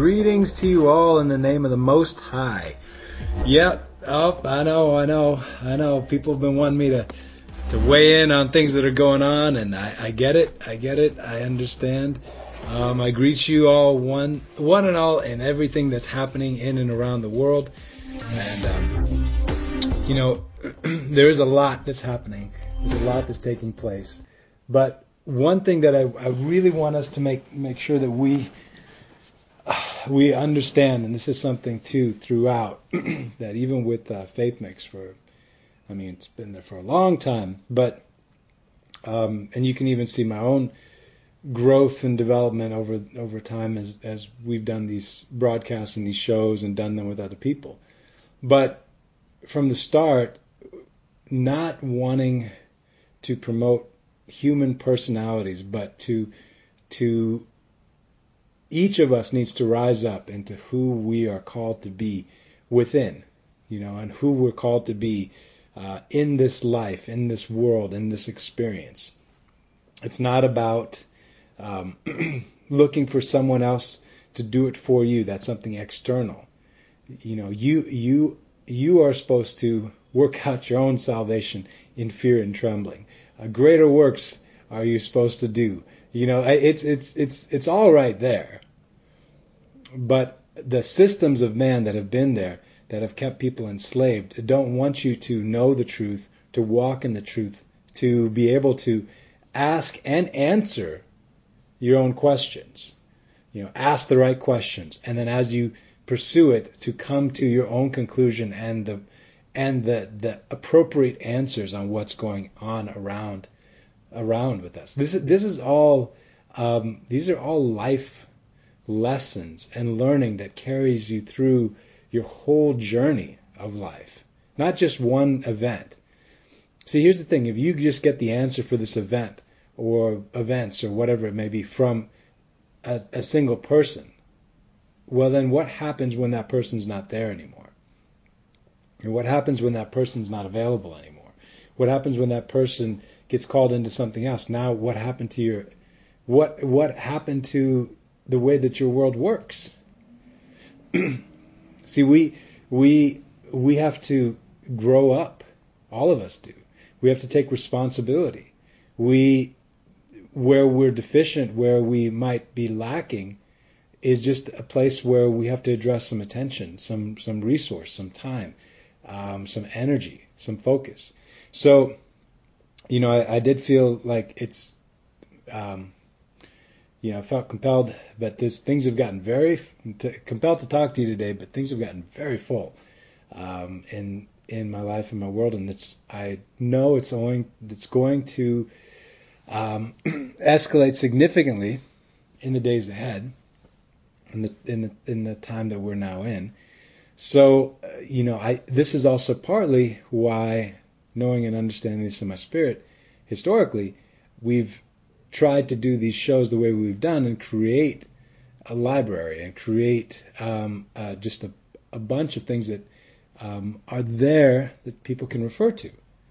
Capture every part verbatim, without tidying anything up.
Greetings to you all in the name of the Most High. Yep, oh, I know, I know, I know. People have been wanting me to, to weigh in on things that are going on, and I, I get it, I get it, I understand. Um, I greet you all, one, one and all, in everything that's happening in and around the world. And, um, you know, there is a lot that's happening. There's a lot that's taking place. But one thing that I, I really want us to make make sure that we we understand, and this is something too throughout, that even with uh, Faith Mix for, I mean, it's been there for a long time, but um, and you can even see my own growth and development over over time as as we've done these broadcasts and these shows and done them with other people. But from the start, not wanting to promote human personalities, but to to each of us needs to rise up into who we are called to be within, you know, and who we're called to be uh, in this life, in this world, in this experience. It's not about um, looking for someone else to do it for you. That's something external. You know, you you you are supposed to work out your own salvation in fear and trembling. Uh, greater works are you supposed to do. You know, it's it's it's it's all right there. But the systems of man that have been there, that have kept people enslaved, don't want you to know the truth, to walk in the truth, to be able to ask and answer your own questions. You know, ask the right questions, and then as you pursue it, to come to your own conclusion and the and the, the appropriate answers on what's going on around around with us. This is this is all um, these are all life lessons and learning that carries you through your whole journey of life, not just one event. See, here's the thing: if you just get the answer for this event or events or whatever it may be from a, a single person, well, then what happens when that person's not there anymore? And what happens when that person's not available anymore? What happens when that person gets called into something else? Now, what happened to your, what what happened to the way that your world works? See, we we we have to grow up. All of us do. We have to take responsibility. We, where we're deficient, where we might be lacking, is just a place where we have to address some attention, some some resource, some time, um, some energy, some focus. So, you know, I, I did feel like it's, um, you know, I felt compelled, but this, things have gotten very, to, compelled to talk to you today, but things have gotten very full um, in in my life and my world, and it's, I know it's going, it's going to um, escalate significantly in the days ahead, in the in the in the time that we're now in. So, uh, you know, I this is also partly why, knowing and understanding this in my spirit, historically, we've tried to do these shows the way we've done and create a library and create um, uh, just a, a bunch of things that um, are there that people can refer to.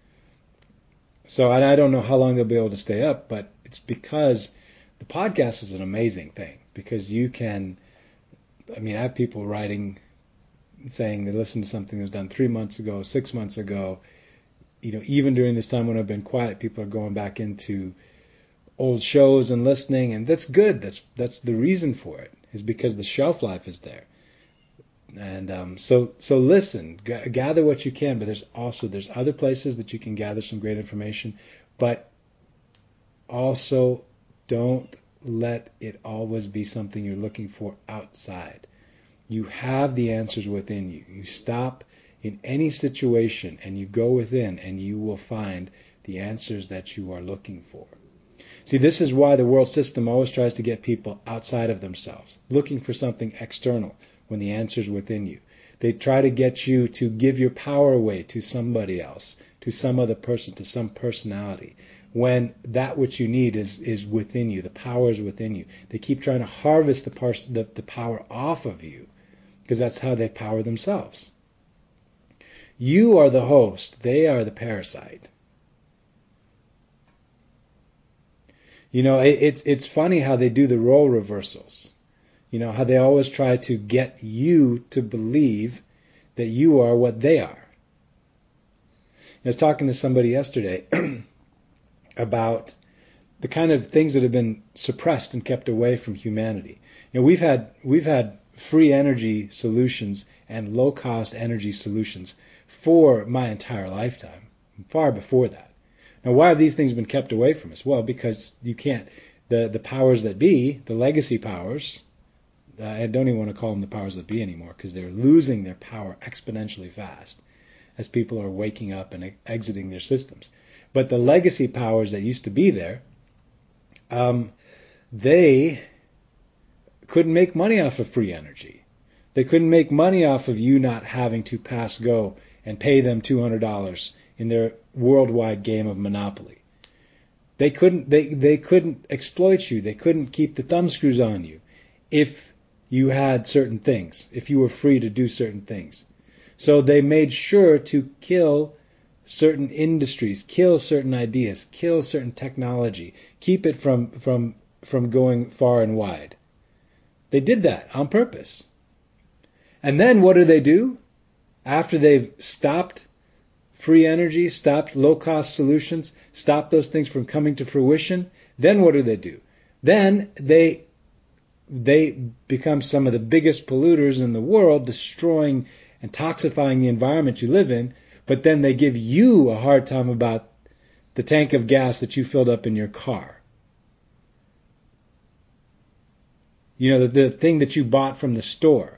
So I, I don't know how long they'll be able to stay up, but it's because the podcast is an amazing thing, because you can, I mean, I have people writing, saying they listened to something that was done three months ago, six months ago. You know, even during this time when I've been quiet, people are going back into old shows and listening, and that's good. That's that's the reason for it, is because the shelf life is there. And um, so so listen, g- gather what you can. But there's also there's other places that you can gather some great information, but also don't let it always be something you're looking for outside. You have the answers within you. You stop in any situation and you go within, and you will find the answers that you are looking for. See, this is why the world system always tries to get people outside of themselves, looking for something external when the answer's within you. They try to get you to give your power away to somebody else, to some other person, to some personality, when that which you need is, is within you. The power is within you. They keep trying to harvest the, pars- the, the power off of you, because that's how they power themselves. You are the host. They are the parasite. You know, it, it's it's funny how they do the role reversals. You know, how they always try to get you to believe that you are what they are. I was talking to somebody yesterday about the kind of things that have been suppressed and kept away from humanity. You know, we've had we've had free energy solutions and low-cost energy solutions for my entire lifetime, far before that. Now, why have these things been kept away from us? Well, because you can't, the, the powers that be, the legacy powers, uh, I don't even want to call them the powers that be anymore, because they're losing their power exponentially fast as people are waking up and exiting their systems. But the legacy powers that used to be there, um, they couldn't make money off of free energy. They couldn't make money off of you not having to pass go and pay them two hundred dollars in their worldwide game of Monopoly. They couldn't they, they couldn't exploit you. They couldn't keep the thumbscrews on you if you had certain things, if you were free to do certain things. So they made sure to kill certain industries, kill certain ideas, kill certain technology, keep it from from from going far and wide. They did that on purpose. And then what do they do? After they've stopped free energy, stopped low-cost solutions, stopped those things from coming to fruition, then what do they do? Then they they become some of the biggest polluters in the world, destroying and toxifying the environment you live in, but then they give you a hard time about the tank of gas that you filled up in your car. You know, the, the thing that you bought from the store,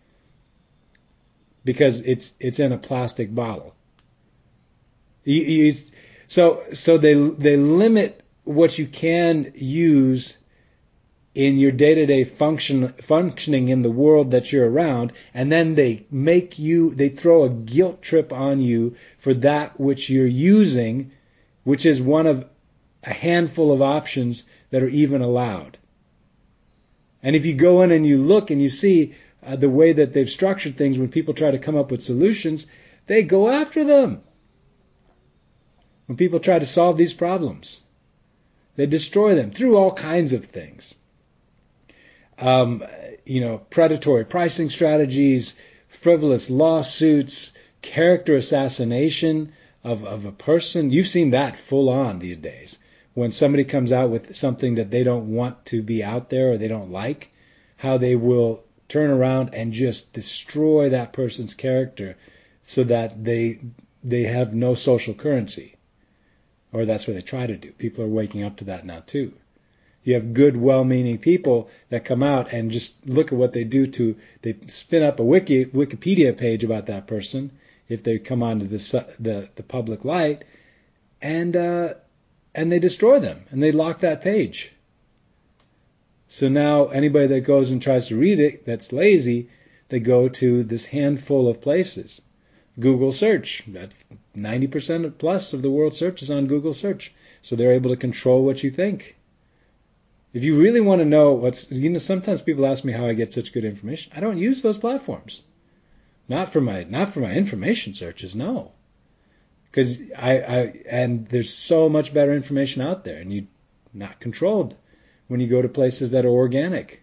because it's it's in a plastic bottle. You, you, so so they they limit what you can use in your day-to-day function functioning in the world that you're around, and then they make you they throw a guilt trip on you for that which you're using, which is one of a handful of options that are even allowed. And if you go in and you look and you see uh, the way that they've structured things, when people try to come up with solutions, they go after them. When people try to solve these problems, they destroy them through all kinds of things. Um, you know, predatory pricing strategies, frivolous lawsuits, character assassination of, of a person. You've seen that full on these days. When somebody comes out with something that they don't want to be out there or they don't like, how they will turn around and just destroy that person's character so that they they have no social currency. Or that's what they try to do. People are waking up to that now too. You have good, well-meaning people that come out and just look at what they do to, they spin up a wiki, Wikipedia page about that person if they come onto the the, the public light, and uh, and they destroy them, and they lock that page. So now anybody that goes and tries to read it that's lazy, they go to this handful of places. Google search, ninety percent plus of the world search is on Google search, so they're able to control what you think. If you really want to know what's, you know, sometimes people ask me how I get such good information. I don't use those platforms. Not for my, not for my information searches, no. Because I, I, and there's so much better information out there, and you're not controlled when you go to places that are organic.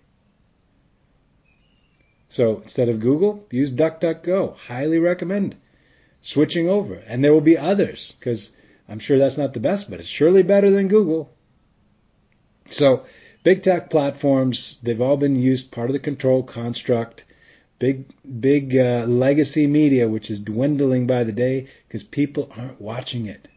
So instead of Google, use DuckDuckGo. Highly recommend switching over. And there will be others, because I'm sure that's not the best, but it's surely better than Google. So big tech platforms, they've all been used, part of the control construct. Big, big uh, legacy media, which is dwindling by the day because people aren't watching it.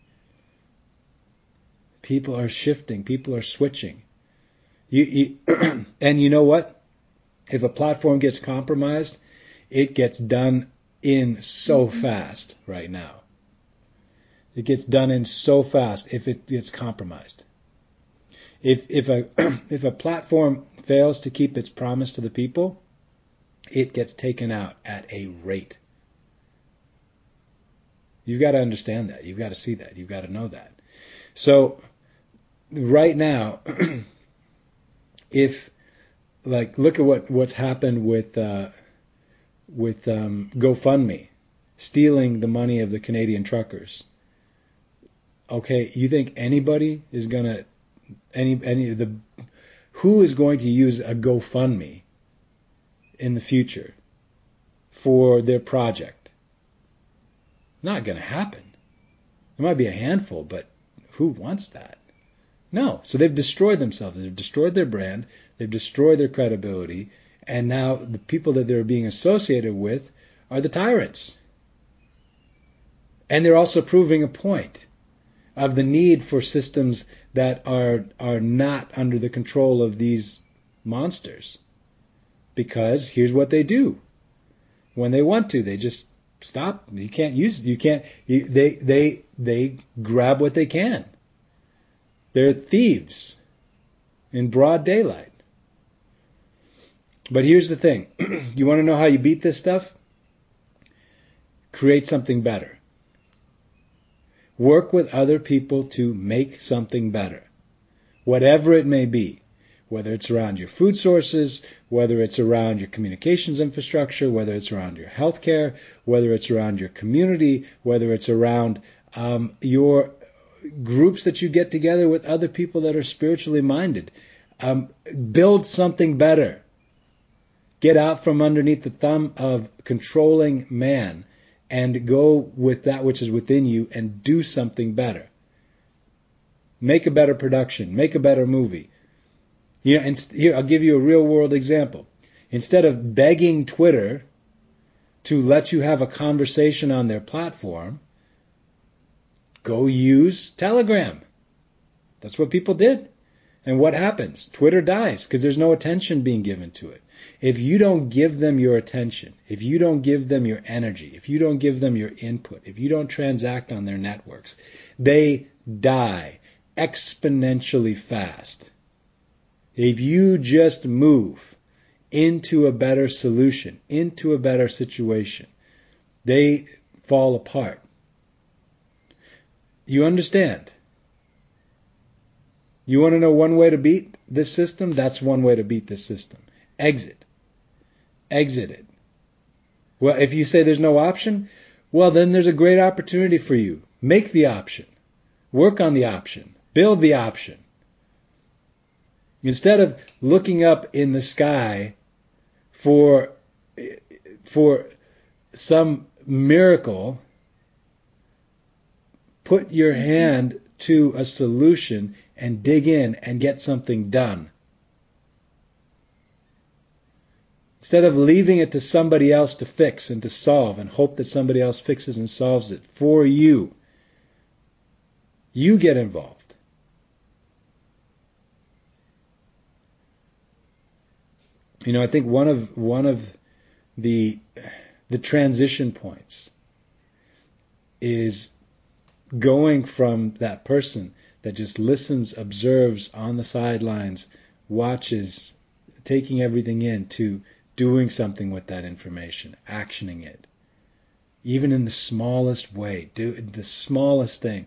People are shifting. People are switching. You, you and you know what? If a platform gets compromised, it gets done in so mm-hmm. fast right now. It gets done in so fast if it gets compromised. If if a if a platform fails to keep its promise to the people, it gets taken out at a rate. You've got to understand that. You've got to see that. You've got to know that. So right now, if like look at what, what's happened with uh, with um, GoFundMe, stealing the money of the Canadian truckers. Okay, you think anybody is gonna any any the who is going to use a GoFundMe in the future for their project. Not going to happen. There might be a handful, but who wants that? No. So they've destroyed themselves. They've destroyed their brand. They've destroyed their credibility. And now the people that they're being associated with are the tyrants. And they're also proving a point of the need for systems that are are not under the control of these monsters. Because here's what they do. When they want to, they just stop. You can't use you can't you, they they they grab what they can. They're thieves in broad daylight. But here's the thing. You want to know how you beat this stuff? Create something better. Work with other people to make something better. Whatever it may be. Whether it's around your food sources, whether it's around your communications infrastructure, whether it's around your healthcare, whether it's around your community, whether it's around um, your groups that you get together with other people that are spiritually minded. Um, build something better. Get out from underneath the thumb of controlling man and go with that which is within you and do something better. Make a better production. Make a better movie. You know, and here, I'll give you a real world example. Instead of begging Twitter to let you have a conversation on their platform, go use Telegram. That's what people did. And what happens? Twitter dies because there's no attention being given to it. If you don't give them your attention, if you don't give them your energy, if you don't give them your input, if you don't transact on their networks, they die exponentially fast. If you just move into a better solution, into a better situation, they fall apart. You understand? You want to know one way to beat this system? That's one way to beat this system. Exit. Exit it. Well, if you say there's no option, well, then there's a great opportunity for you. Make the option. Work on the option. Build the option. Instead of looking up in the sky for, for some miracle, put your hand to a solution and dig in and get something done. Instead of leaving it to somebody else to fix and to solve and hope that somebody else fixes and solves it for you, you get involved. You know, I think one of one of the the transition points is going from that person that just listens, observes on the sidelines, watches, taking everything in, to doing something with that information, actioning it. Even in the smallest way, do the smallest thing.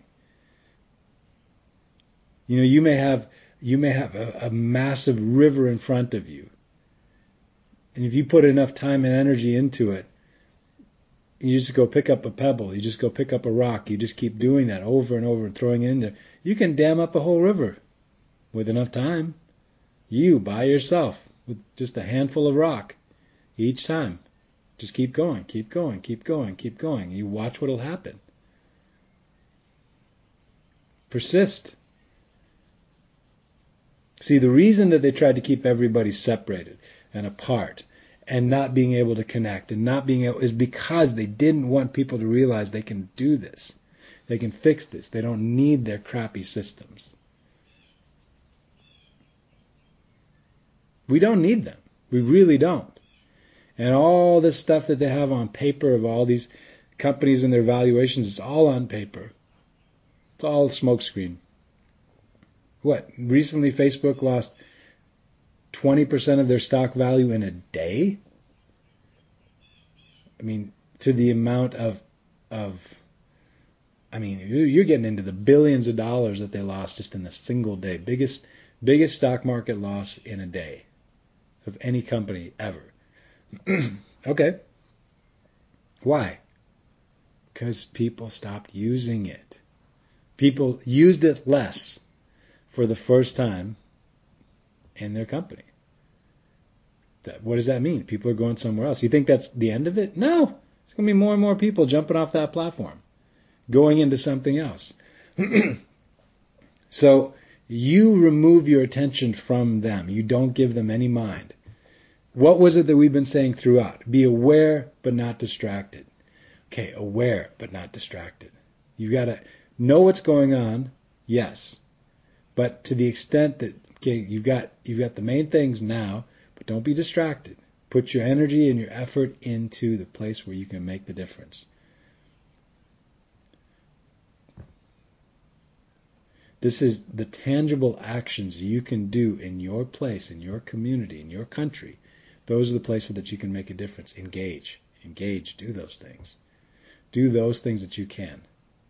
You know, you may have you may have a, a massive river in front of you. And if you put enough time and energy into it, you just go pick up a pebble, you just go pick up a rock, you just keep doing that over and over and throwing it in there. You can dam up a whole river with enough time. You, by yourself, with just a handful of rock each time. Just keep going, keep going, keep going, keep going. You watch what'll happen. Persist. See, the reason that they tried to keep everybody separated and apart and not being able to connect and not being able is because they didn't want people to realize they can do this. They can fix this. They don't need their crappy systems. We don't need them. We really don't. And all this stuff that they have on paper of all these companies and their valuations, it's all on paper. It's all smokescreen. What? Recently Facebook lost twenty percent of their stock value in a day? I mean, to the amount of, of I mean, you're getting into the billions of dollars that they lost just in a single day. Biggest, biggest stock market loss in a day of any company ever. Okay. Why? Because people stopped using it. People used it less for the first time in their company. That, what does that mean? People are going somewhere else. You think that's the end of it? No. There's going to be more and more people jumping off that platform, going into something else. So you remove your attention from them. You don't give them any mind. What was it that we've been saying throughout? Be aware, but not distracted. Okay, aware, but not distracted. You've got to know what's going on, yes. But to the extent that, okay, you've got, you've got the main things now, but don't be distracted. Put your energy and your effort into the place where you can make the difference. This is the tangible actions you can do in your place, in your community, in your country. Those are the places that you can make a difference. Engage. Engage. Do those things. Do those things that you can.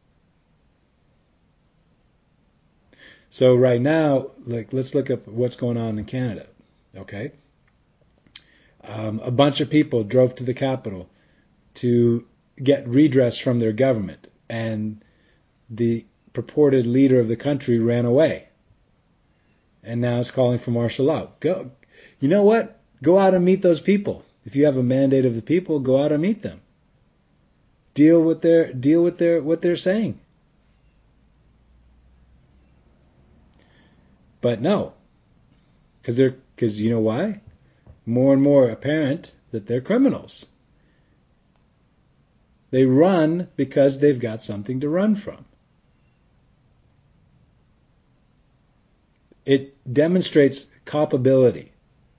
So right now, like, let's look up what's going on in Canada. Okay? Um, a bunch of people drove to the Capitol to get redress from their government, and the purported leader of the country ran away, and now is calling for martial law. Go, you know what? Go out and meet those people. If you have a mandate of the people, go out and meet them. Deal with their deal with their what they're saying. But no, because they're because you know why? More and more apparent that they're criminals. They run because they've got something to run from. It demonstrates culpability.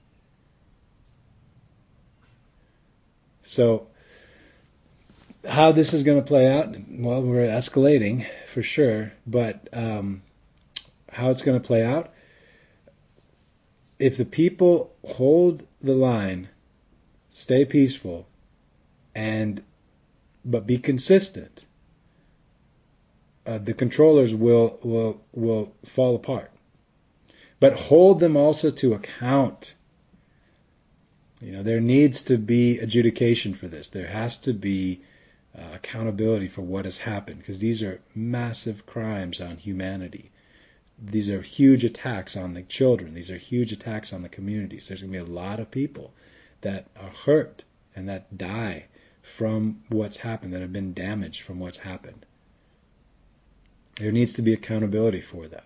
So, how this is going to play out, well, we're escalating for sure, but um, how it's going to play out, if the people hold the line, stay peaceful, and but be consistent, uh, the controllers will will will fall apart. But hold them also to account. You know, there needs to be adjudication for this. There has to be uh, accountability for what has happened, because these are massive crimes on humanity. These are huge attacks on the children. These are huge attacks on the communities. There's going to be a lot of people that are hurt and that die from what's happened, that have been damaged from what's happened. There needs to be accountability for that.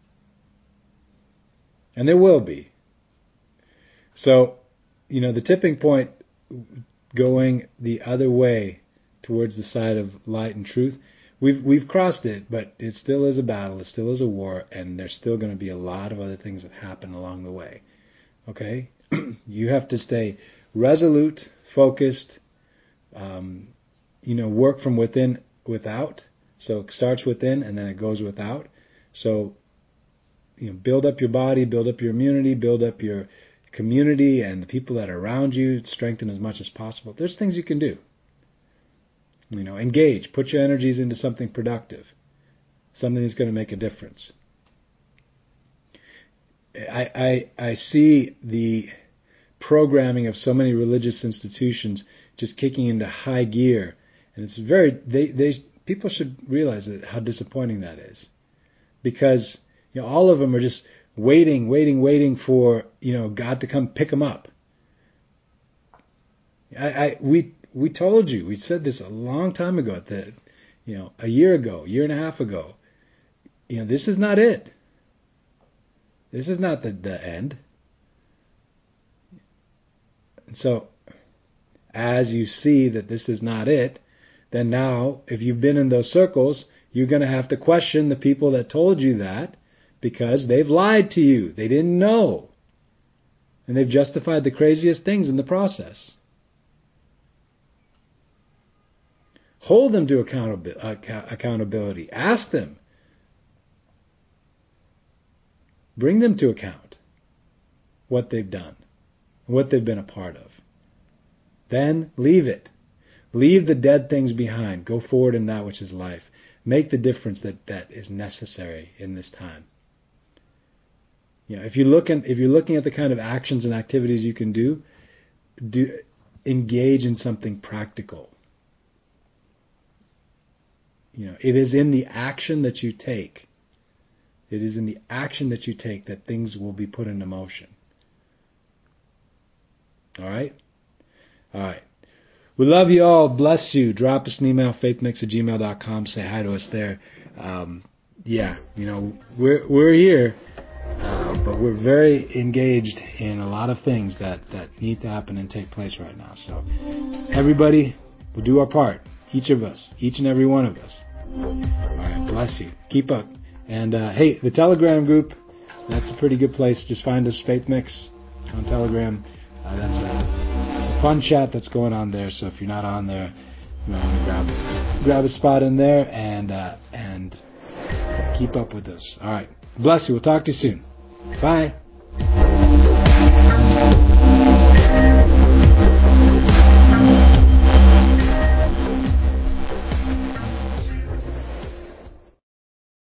And there will be. So, you know, the tipping point going the other way towards the side of light and truth, we've we've crossed it, but it still is a battle, it still is a war, and there's still going to be a lot of other things that happen along the way. Okay? You have to stay resolute, focused, um, you know, work from within, without. So it starts within and then it goes without. So, you know, build up your body, build up your immunity, build up your community and the people that are around you, strengthen as much as possible. There's things you can do. You know, engage, put your energies into something productive, something that's going to make a difference. I, I, I see the programming of so many religious institutions just kicking into high gear, and it's very, they, they, people should realize that how disappointing that is, because you know, all of them are just waiting, waiting, waiting for, you know, God to come pick them up. I, I we we told you, we said this a long time ago, that, you know, a year ago, year and a half ago. You know, this is not it. This is not the, the end. And so, as you see that this is not it, then now, if you've been in those circles, you're going to have to question the people that told you that, because they've lied to you. They didn't know. And they've justified the craziest things in the process. Hold them to accountability. Ask them. Bring them to account what they've done, what they've been a part of. Then leave it. Leave the dead things behind. Go forward in that which is life. Make the difference that, that is necessary in this time. You know, if you look in, if you're looking at the kind of actions and activities you can do, do engage in something practical. You know, it is in the action that you take. It is in the action that you take that things will be put into motion. All right? All right. We love you all. Bless you. Drop us an email, faithmix at gmail dot com. Say hi to us there. Um, yeah, you know, we're we're here, uh, but we're very engaged in a lot of things that, that need to happen and take place right now. So everybody will do our part. Each of us. Each and every one of us. All right. Bless you. Keep up. And, uh, hey, the Telegram group, that's a pretty good place. Just find us, Faith Mix, on Telegram. Uh, that's a... fun chat that's going on there, so if you're not on there, you might want to grab grab a spot in there and uh, and keep up with us. All right, bless you. We'll talk to you soon. Bye.